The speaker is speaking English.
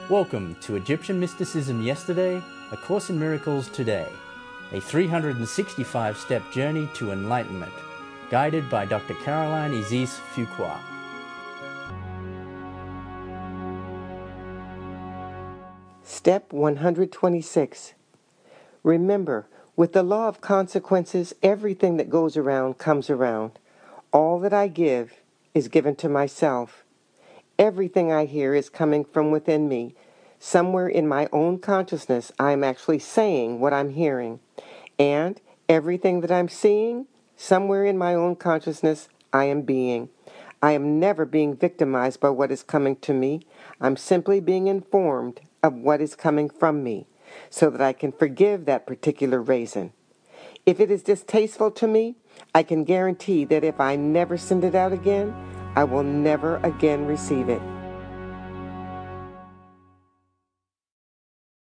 Welcome to Egyptian Mysticism Yesterday, A Course in Miracles Today, a 365-step journey to enlightenment, guided by Dr. Caroline Isis Fuqua. Step 126. Remember, with the law of consequences, everything that goes around comes around. All that I give is given to myself. Everything I hear is coming from within me. Somewhere in my own consciousness, I am actually saying what I'm hearing. And everything that I'm seeing, somewhere in my own consciousness, I am being. I am never being victimized by what is coming to me. I'm simply being informed of what is coming from me, so that I can forgive that particular raisin. If it is distasteful to me, I can guarantee that if I never send it out again, I will never again receive it.